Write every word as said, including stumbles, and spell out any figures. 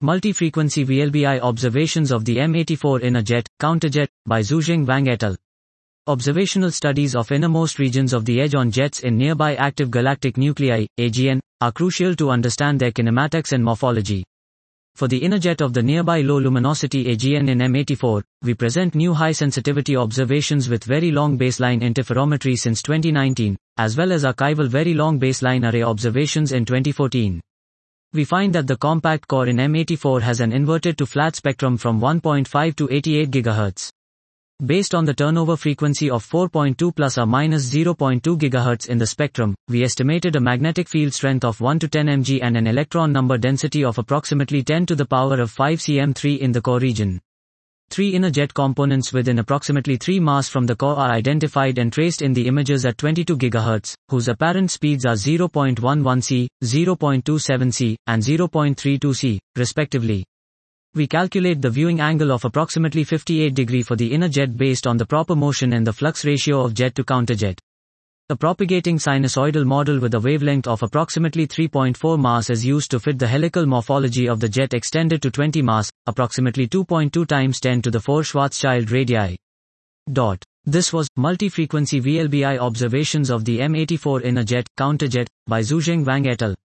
Multi-frequency V L B I observations of the M eighty-four inner jet, counterjet, by Zhuzheng Wang et al. Observational studies of innermost regions of the edge on jets in nearby active galactic nuclei, A G N, are crucial to understand their kinematics and morphology. For the inner jet of the nearby low luminosity A G N in M eighty-four, we present new high sensitivity observations with very long baseline interferometry since twenty nineteen, as well as archival very long baseline array observations in twenty fourteen. We find that the compact core in M eighty-four has an inverted to flat spectrum from one point five to eighty-eight gigahertz. Based on the turnover frequency of four point two plus or minus zero point two gigahertz in the spectrum, we estimated a magnetic field strength of one to ten millimeters and an electron number density of approximately ten to the power of five C M three in the core region. Three inner jet components within approximately three mass from the core are identified and traced in the images at twenty-two gigahertz, whose apparent speeds are zero point one one C, zero point two seven C, and zero point three two C, respectively. We calculate the viewing angle of approximately fifty-eight degrees for the inner jet based on the proper motion and the flux ratio of jet to counterjet. A propagating sinusoidal model with a wavelength of approximately three point four mass is used to fit the helical morphology of the jet extended to twenty mass, approximately two point two times ten to the four Schwarzschild radii. Dot. This was multi-frequency V L B I observations of the M eighty-four inner jet, counterjet, by Zhuzheng Wang et al.